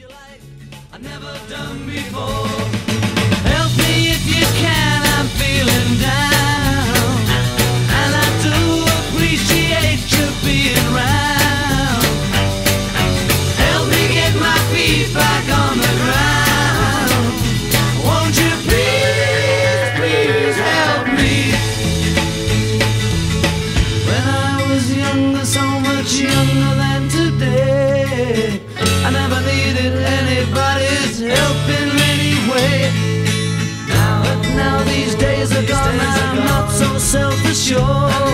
I've never done before. Help me if you can, I'm feeling down, and I do appreciate you being around. Help me get my feet back on the ground. Won't you please, please help me? When I was younger, so much younger than today, I never needed anybody's help in any way. Now these days are gone, I'm not so self-assured.